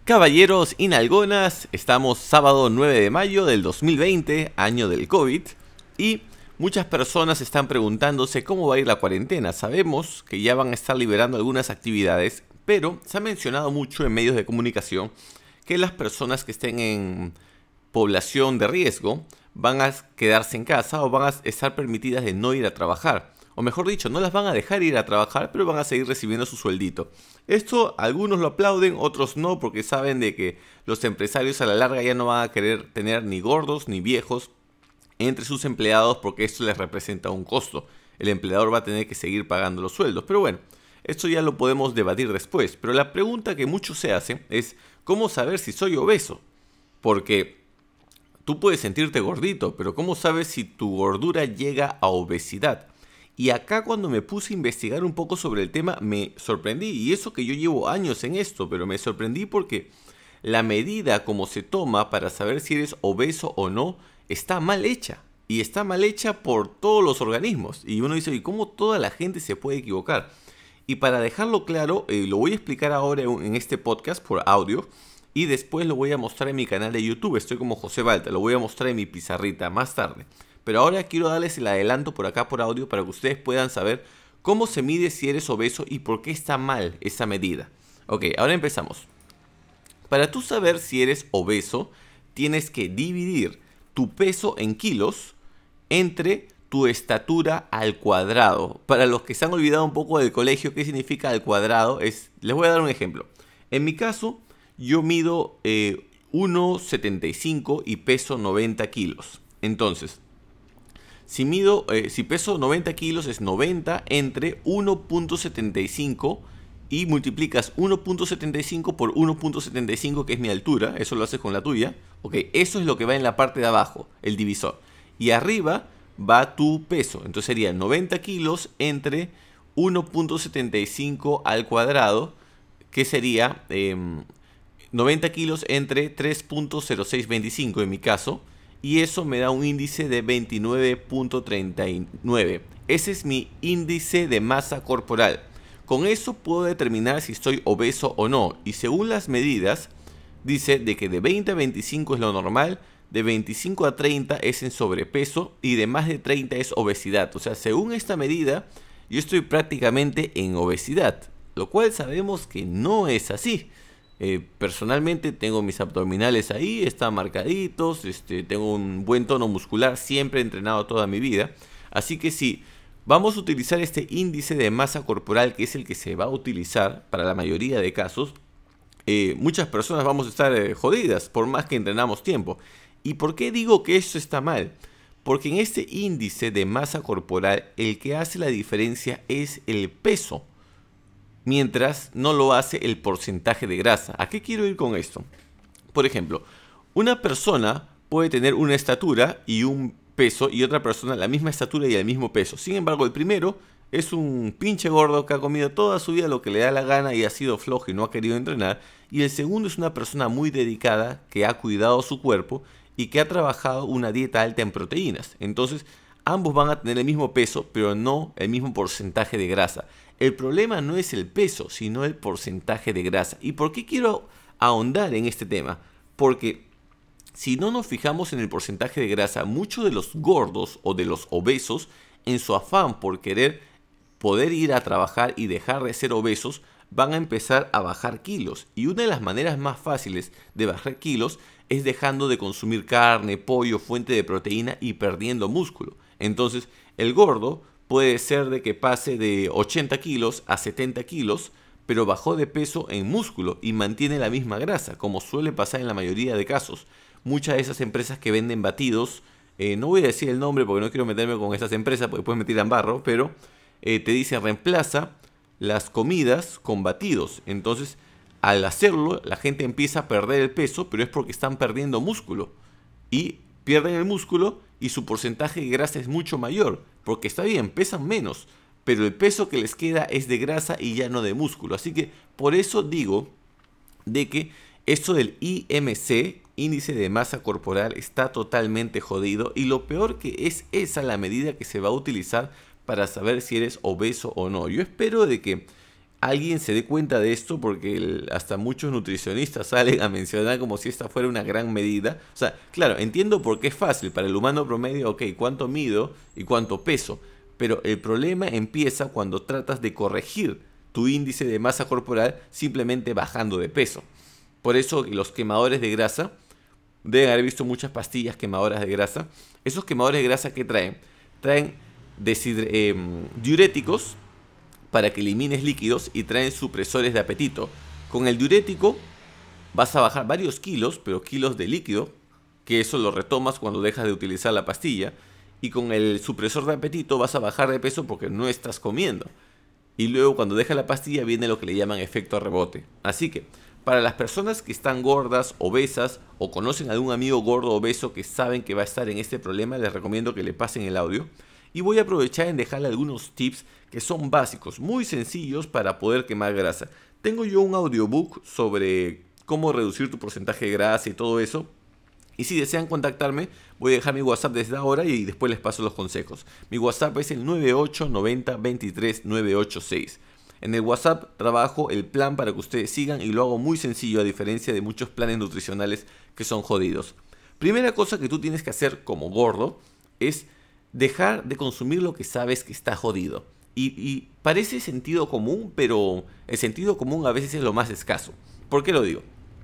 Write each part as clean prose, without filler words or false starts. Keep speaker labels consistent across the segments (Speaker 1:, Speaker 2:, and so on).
Speaker 1: Caballeros y nalgonas, estamos sábado 9 de mayo del 2020, año del COVID, y muchas personas están preguntándose cómo va a ir la cuarentena. Sabemos que ya van a estar liberando algunas actividades, pero se ha mencionado mucho en medios de comunicación que las personas que estén en población de riesgo van a quedarse en casa o van a estar permitidas de no ir a trabajar. O mejor dicho, no las van a dejar ir a trabajar, pero van a seguir recibiendo su sueldito. Esto algunos lo aplauden, otros no, porque saben de que los empresarios a la larga ya no van a querer tener ni gordos ni viejos entre sus empleados, porque esto les representa un costo. El empleador va a tener que seguir pagando los sueldos. Pero bueno, esto ya lo podemos debatir después. Pero la pregunta que muchos se hacen es, ¿cómo saber si soy obeso? Porque tú puedes sentirte gordito, pero ¿cómo sabes si tu gordura llega a obesidad? Y acá cuando me puse a investigar un poco sobre el tema me sorprendí. Y eso que yo llevo años en esto, pero me sorprendí porque la medida como se toma para saber si eres obeso o no está mal hecha. Y está mal hecha por todos los organismos. Y uno dice, ¿y cómo toda la gente se puede equivocar? Y para dejarlo claro, lo voy a explicar ahora en este podcast por audio. Y después lo voy a mostrar en mi canal de YouTube. Estoy como José Balta, lo voy a mostrar en mi pizarrita más tarde. Pero ahora quiero darles el adelanto por acá por audio para que ustedes puedan saber cómo se mide si eres obeso y por qué está mal esa medida. Ok, ahora empezamos. Para tú saber si eres obeso, tienes que dividir tu peso en kilos entre tu estatura al cuadrado. Para los que se han olvidado un poco del colegio, ¿qué significa al cuadrado? Les voy a dar un ejemplo. En mi caso, yo mido 1,75 y peso 90 kilos. Entonces, si peso 90 kilos es 90 entre 1,75 y multiplicas 1,75 por 1,75 que es mi altura, eso lo haces con la tuya, ok, eso es lo que va en la parte de abajo, el divisor. Y arriba va tu peso, entonces sería 90 kilos entre 1,75 al cuadrado, que sería 90 kilos entre 3,0625 en mi caso. Y eso me da un índice de 29,39. Ese es mi índice de masa corporal. Con eso puedo determinar si estoy obeso o no. Y según las medidas, dice de que de 20 a 25 es lo normal, de 25 a 30 es en sobrepeso y de más de 30 es obesidad. O sea, según esta medida, yo estoy prácticamente en obesidad. Lo cual sabemos que no es así. Personalmente tengo mis abdominales ahí, están marcaditos, tengo un buen tono muscular, siempre he entrenado toda mi vida. Así que si vamos a utilizar este índice de masa corporal, que es el que se va a utilizar para la mayoría de casos, muchas personas vamos a estar jodidas por más que entrenamos tiempo. ¿Y por qué digo que esto está mal? Porque en este índice de masa corporal el que hace la diferencia es el peso, mientras no lo hace el porcentaje de grasa. ¿A qué quiero ir con esto? Por ejemplo, una persona puede tener una estatura y un peso y otra persona la misma estatura y el mismo peso. Sin embargo, el primero es un pinche gordo que ha comido toda su vida lo que le da la gana y ha sido flojo y no ha querido entrenar. Y el segundo es una persona muy dedicada que ha cuidado su cuerpo y que ha trabajado una dieta alta en proteínas. Entonces, ambos van a tener el mismo peso, pero no el mismo porcentaje de grasa. El problema no es el peso, sino el porcentaje de grasa. ¿Y por qué quiero ahondar en este tema? Porque si no nos fijamos en el porcentaje de grasa, muchos de los gordos o de los obesos, en su afán por querer poder ir a trabajar y dejar de ser obesos, van a empezar a bajar kilos. Y una de las maneras más fáciles de bajar kilos es dejando de consumir carne, pollo, fuente de proteína y perdiendo músculo. Entonces, el gordo puede ser de que pase de 80 kilos a 70 kilos, pero bajó de peso en músculo y mantiene la misma grasa, como suele pasar en la mayoría de casos. Muchas de esas empresas que venden batidos, no voy a decir el nombre porque no quiero meterme con esas empresas porque después me tiran barro, pero te dicen reemplaza las comidas con batidos. Entonces, al hacerlo, la gente empieza a perder el peso, pero es porque están perdiendo músculo. Y pierden el músculo y su porcentaje de grasa es mucho mayor. Porque está bien, pesan menos, pero el peso que les queda es de grasa y ya no de músculo. Así que por eso digo de que esto del IMC, índice de masa corporal, está totalmente jodido. Y lo peor que es esa la medida que se va a utilizar para saber si eres obeso o no. Yo espero de que alguien se dé cuenta de esto, porque hasta muchos nutricionistas salen a mencionar como si esta fuera una gran medida. O sea, claro, entiendo por qué es fácil para el humano promedio, ok, cuánto mido y cuánto peso, pero el problema empieza cuando tratas de corregir tu índice de masa corporal simplemente bajando de peso. Por eso los quemadores de grasa, deben haber visto muchas pastillas quemadoras de grasa. Esos quemadores de grasa, ¿qué traen? Traen diuréticos para que elimines líquidos y traen supresores de apetito. Con el diurético vas a bajar varios kilos, pero kilos de líquido, que eso lo retomas cuando dejas de utilizar la pastilla. Y con el supresor de apetito vas a bajar de peso porque no estás comiendo. Y luego cuando dejas la pastilla viene lo que le llaman efecto rebote. Así que para las personas que están gordas, obesas o conocen a algún amigo gordo o obeso que saben que va a estar en este problema, les recomiendo que le pasen el audio. Y voy a aprovechar en dejarle algunos tips que son básicos, muy sencillos para poder quemar grasa. Tengo yo un audiobook sobre cómo reducir tu porcentaje de grasa y todo eso. Y si desean contactarme, voy a dejar mi WhatsApp desde ahora y después les paso los consejos. Mi WhatsApp es el 9890232986. En el WhatsApp trabajo el plan para que ustedes sigan y lo hago muy sencillo a diferencia de muchos planes nutricionales que son jodidos. Primera cosa que tú tienes que hacer como gordo es dejar de consumir lo que sabes que está jodido. Y parece sentido común, pero el sentido común a veces es lo más escaso. ¿Por qué lo digo?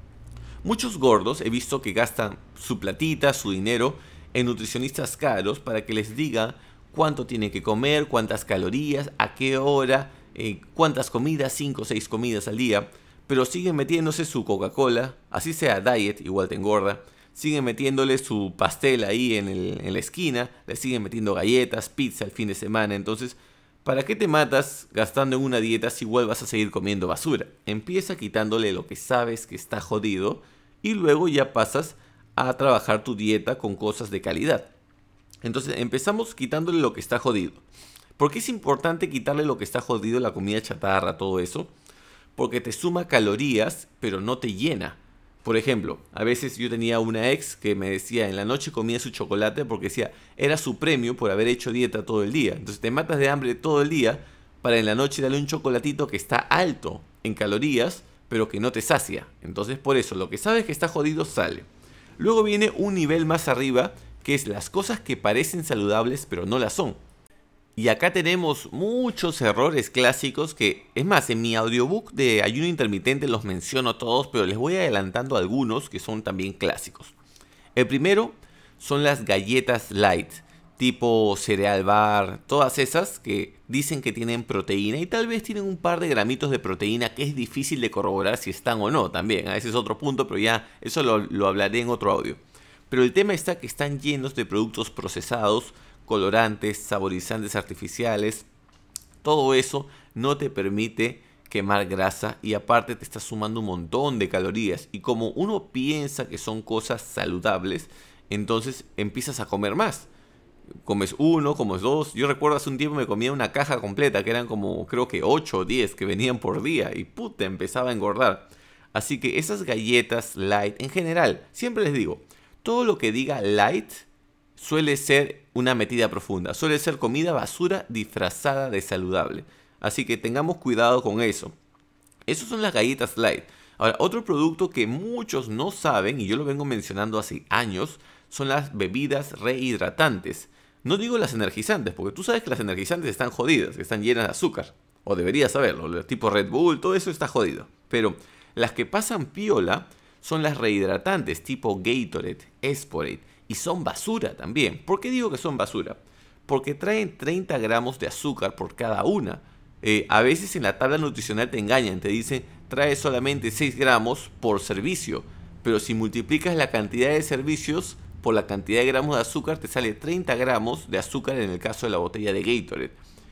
Speaker 1: Muchos gordos he visto que gastan su platita, su dinero en nutricionistas caros para que les diga cuánto tienen que comer, cuántas calorías, a qué hora, cuántas comidas, 5 o 6 comidas al día, pero siguen metiéndose su Coca-Cola, así sea diet, igual te engorda, siguen metiéndole su pastel ahí en la esquina, le siguen metiendo galletas, pizza el fin de semana. Entonces, ¿para qué te matas gastando en una dieta si igual vas a seguir comiendo basura? Empieza quitándole lo que sabes que está jodido y luego ya pasas a trabajar tu dieta con cosas de calidad. Entonces empezamos quitándole lo que está jodido. ¿Por qué es importante quitarle lo que está jodido, la comida chatarra, todo eso? Porque te suma calorías, pero no te llena. Por ejemplo, a veces yo tenía una ex que me decía en la noche comía su chocolate porque decía era su premio por haber hecho dieta todo el día. Entonces te matas de hambre todo el día para en la noche darle un chocolatito que está alto en calorías, pero que no te sacia. Entonces por eso lo que sabes que está jodido sale. Luego viene un nivel más arriba que es las cosas que parecen saludables pero no las son. Y acá tenemos muchos errores clásicos que, es más, en mi audiobook de ayuno intermitente los menciono todos, pero les voy adelantando algunos que son también clásicos. El primero son las galletas light, tipo cereal bar, todas esas que dicen que tienen proteína y tal vez tienen un par de gramitos de proteína que es difícil de corroborar si están o no también. Ese es otro punto, pero ya eso lo hablaré en otro audio. Pero el tema está que están llenos de productos procesados, colorantes, saborizantes artificiales. Todo eso no te permite quemar grasa y aparte te está sumando un montón de calorías. Y como uno piensa que son cosas saludables, entonces empiezas a comer más. Comes uno, comes dos. Yo recuerdo hace un tiempo me comía una caja completa, que eran como creo que 8 o 10 que venían por día. Y puta, empezaba a engordar. Así que esas galletas light, en general, siempre les digo, todo lo que diga light suele ser una metida profunda. Suele ser comida basura disfrazada de saludable. Así que tengamos cuidado con eso. Esas son las galletas light. Ahora, otro producto que muchos no saben, y yo lo vengo mencionando hace años, son las bebidas rehidratantes. No digo las energizantes, porque tú sabes que las energizantes están jodidas, que están llenas de azúcar. O deberías saberlo, tipo Red Bull, todo eso está jodido. Pero las que pasan piola son las rehidratantes, tipo Gatorade, Sporade, y son basura también. ¿Por qué digo que son basura? Porque traen 30 gramos de azúcar por cada una. A veces en la tabla nutricional te engañan, te dicen trae solamente 6 gramos por servicio, pero si multiplicas la cantidad de servicios por la cantidad de gramos de azúcar te sale 30 gramos de azúcar en el caso de la botella de Gatorade.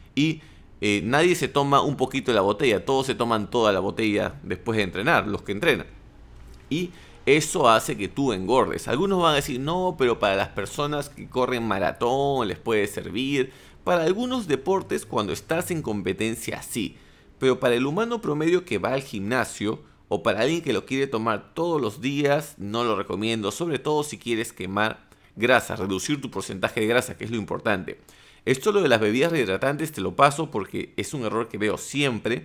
Speaker 1: Y nadie se toma un poquito de la botella, todos se toman toda la botella después de entrenar, los que entrenan. Y eso hace que tú engordes. Algunos van a decir, no, pero para las personas que corren maratón les puede servir. Para algunos deportes, cuando estás en competencia, sí. Pero para el humano promedio que va al gimnasio, o para alguien que lo quiere tomar todos los días, no lo recomiendo. Sobre todo si quieres quemar grasa, reducir tu porcentaje de grasa, que es lo importante. Esto lo de las bebidas rehidratantes te lo paso porque es un error que veo siempre.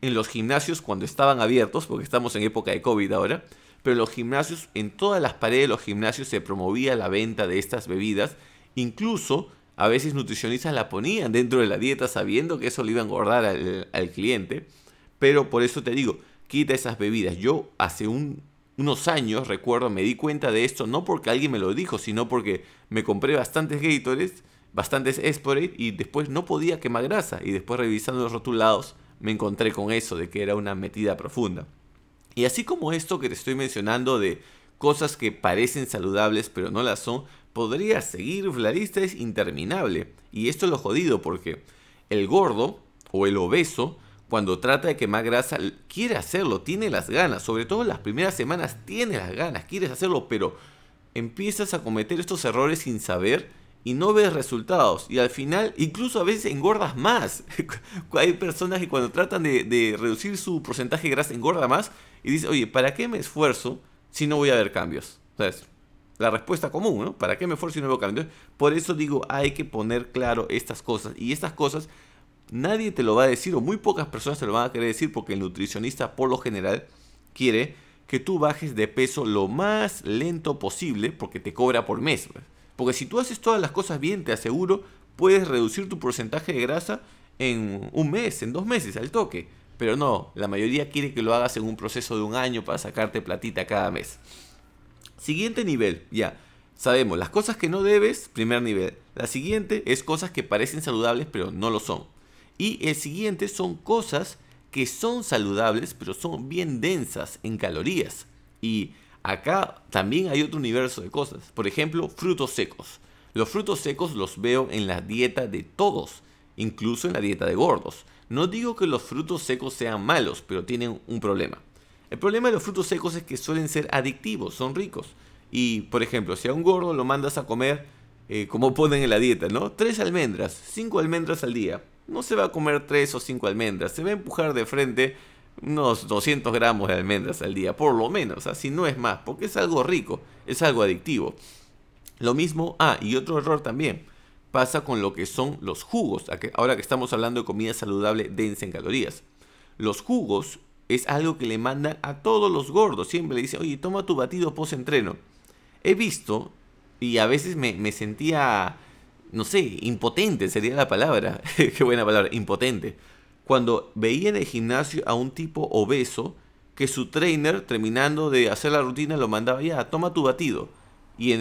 Speaker 1: en los gimnasios cuando estaban abiertos, porque estamos en época de COVID ahora, pero en los gimnasios, en todas las paredes de los gimnasios se promovía la venta de estas bebidas. Incluso a veces nutricionistas la ponían dentro de la dieta sabiendo que eso le iba a engordar al cliente. Pero por eso te digo, quita esas bebidas. Yo hace unos años, recuerdo, me di cuenta de esto, no porque alguien me lo dijo, sino porque me compré bastantes Gatorades, bastantes Sporade, y después no podía quemar grasa. Y después, revisando los rotulados, me encontré con eso, de que era una metida profunda. Y así como esto que te estoy mencionando de cosas que parecen saludables pero no las son, podría seguir, la lista es interminable. Y esto es lo jodido, porque el gordo o el obeso, cuando trata de quemar grasa, quiere hacerlo, tiene las ganas, sobre todo en las primeras semanas tiene las ganas, quieres hacerlo, pero empiezas a cometer estos errores sin saber y no ves resultados. Y al final, incluso a veces engordas más. Hay personas que cuando tratan de reducir su porcentaje de grasa engorda más y dicen, oye, ¿para qué me esfuerzo si no voy a ver cambios? ¿Sabes? La respuesta común, ¿no? ¿Para qué me esfuerzo si no veo cambios? Por eso digo, hay que poner claro estas cosas. Y estas cosas nadie te lo va a decir, o muy pocas personas te lo van a querer decir, porque el nutricionista por lo general quiere que tú bajes de peso lo más lento posible, porque te cobra por mes. Porque si tú haces todas las cosas bien, te aseguro, puedes reducir tu porcentaje de grasa en un mes, en 2 meses, al toque. Pero no, la mayoría quiere que lo hagas en un proceso de 1 año para sacarte platita cada mes. Siguiente nivel, ya. Sabemos, las cosas que no debes, primer nivel. La siguiente es cosas que parecen saludables pero no lo son. Y el siguiente son cosas que son saludables pero son bien densas en calorías. Y acá también hay otro universo de cosas. Por ejemplo, frutos secos. Los frutos secos los veo en la dieta de todos, incluso en la dieta de gordos. No digo que los frutos secos sean malos, pero tienen un problema. El problema de los frutos secos es que suelen ser adictivos, son ricos. Y, por ejemplo, si a un gordo lo mandas a comer, como ponen en la dieta, ¿no? 3 almendras, 5 almendras al día. No se va a comer 3 o 5 almendras, se va a empujar de frente unos 200 gramos de almendras al día, por lo menos, así no es más, porque es algo rico, es algo adictivo. Lo mismo, y otro error también, pasa con lo que son los jugos, ahora que estamos hablando de comida saludable densa en calorías. Los jugos es algo que le mandan a todos los gordos, siempre le dicen, oye, toma tu batido post-entreno. He visto, y a veces me sentía, no sé, impotente sería la palabra, qué buena palabra, impotente, cuando veía en el gimnasio a un tipo obeso que su trainer, terminando de hacer la rutina, lo mandaba, ya, toma tu batido. Y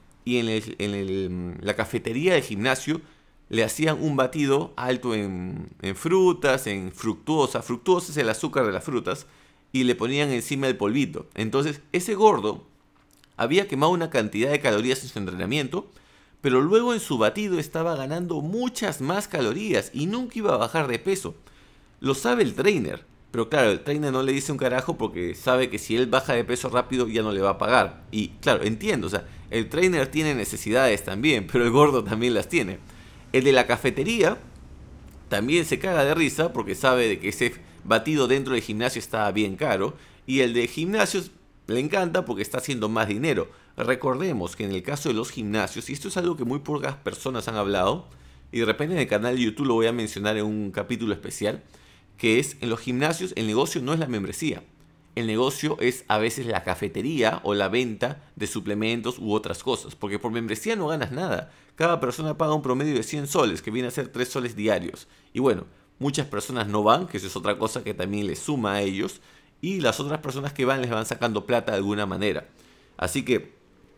Speaker 1: en la cafetería del gimnasio le hacían un batido alto en frutas, en fructuosa. Fructuosa es el azúcar de las frutas. Y le ponían encima el polvito. Entonces, ese gordo había quemado una cantidad de calorías en su entrenamiento, pero luego en su batido estaba ganando muchas más calorías y nunca iba a bajar de peso. Lo sabe el trainer, pero claro, el trainer no le dice un carajo porque sabe que si él baja de peso rápido ya no le va a pagar. Y claro, entiendo, o sea, el trainer tiene necesidades también, pero el gordo también las tiene. El de la cafetería también se caga de risa porque sabe de que ese batido dentro del gimnasio está bien caro. Y el de gimnasios le encanta porque está haciendo más dinero. Recordemos que en el caso de los gimnasios, y esto es algo que muy pocas personas han hablado, y de repente en el canal de YouTube lo voy a mencionar en un capítulo especial, que es, en los gimnasios el negocio no es la membresía. El negocio es a veces la cafetería o la venta de suplementos u otras cosas, porque por membresía no ganas nada. Cada persona paga un promedio de 100 soles, que viene a ser 3 soles diarios. Y bueno, muchas personas no van, que eso es otra cosa que también les suma a ellos, y las otras personas que van les van sacando plata de alguna manera. Así que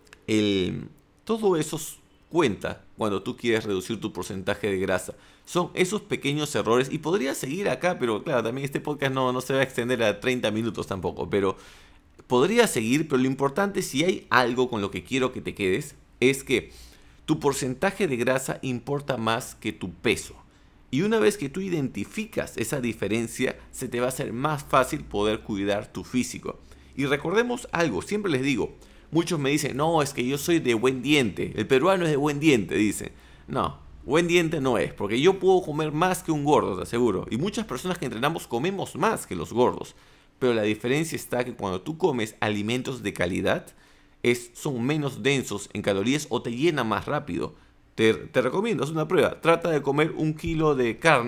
Speaker 1: todo eso cuenta cuando tú quieres reducir tu porcentaje de grasa. Son esos pequeños errores, y podría seguir acá, pero claro, también este podcast no se va a extender a 30 minutos tampoco, pero podría seguir, pero lo importante, si hay algo con lo que quiero que te quedes, es que tu porcentaje de grasa importa más que tu peso. Y una vez que tú identificas esa diferencia, se te va a hacer más fácil poder cuidar tu físico. Y recordemos algo, siempre les digo, muchos me dicen, no, es que yo soy de buen diente, el peruano es de buen diente, dicen. No, buen diente no es, porque yo puedo comer más que un gordo, te aseguro. Y muchas personas que entrenamos comemos más que los gordos. Pero la diferencia está que cuando tú comes alimentos de calidad, son menos densos en calorías o te llena más rápido. Te recomiendo, haz una prueba. Trata de comer 1 kilo de carne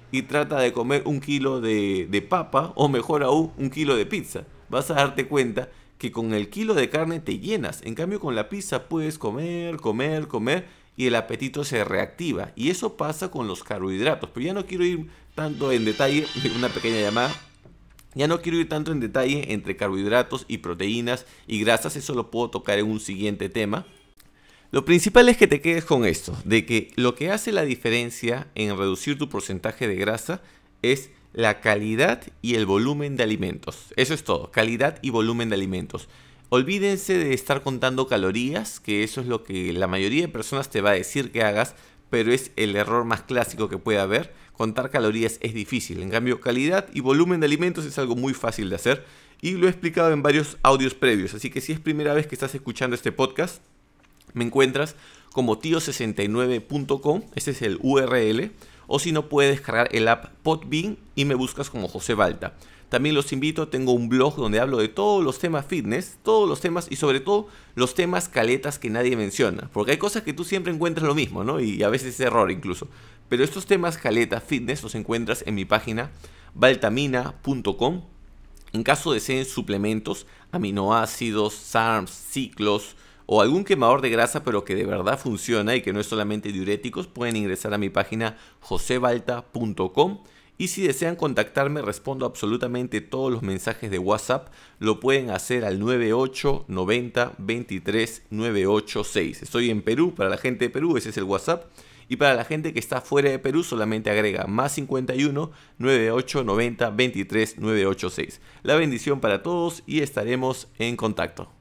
Speaker 1: y trata de comer 1 kilo de papa o mejor aún 1 kilo de pizza. Vas a darte cuenta que con el kilo de carne te llenas. En cambio con la pizza puedes comer, comer, comer y el apetito se reactiva. Y eso pasa con los carbohidratos. Pero ya no quiero ir tanto en detalle, una pequeña llamada. Ya no quiero ir tanto en detalle entre carbohidratos y proteínas y grasas, eso lo puedo tocar en un siguiente tema. Lo principal es que te quedes con esto, de que lo que hace la diferencia en reducir tu porcentaje de grasa es la calidad y el volumen de alimentos. Eso es todo, calidad y volumen de alimentos. Olvídense de estar contando calorías, que eso es lo que la mayoría de personas te va a decir que hagas, pero es el error más clásico que puede haber. Contar calorías es difícil, en cambio calidad y volumen de alimentos es algo muy fácil de hacer y lo he explicado en varios audios previos, así que si es primera vez que estás escuchando este podcast, me encuentras como tio69.com, ese es el URL, o si no puedes descargar el app Podbean y me buscas como José Balta. También los invito, tengo un blog donde hablo de todos los temas fitness, todos los temas y sobre todo los temas caletas que nadie menciona. Porque hay cosas que tú siempre encuentras lo mismo, ¿no? Y a veces es error incluso. Pero estos temas caletas fitness los encuentras en mi página baltamina.com. En caso deseen suplementos, aminoácidos, SARMs, ciclos o algún quemador de grasa pero que de verdad funciona y que no es solamente diuréticos, pueden ingresar a mi página josebalta.com. Y si desean contactarme, respondo absolutamente todos los mensajes de WhatsApp. Lo pueden hacer al 98 90 23 986. Estoy en Perú, para la gente de Perú ese es el WhatsApp. Y para la gente que está fuera de Perú solamente agrega más 51 98 90 23 986. La bendición para todos y estaremos en contacto.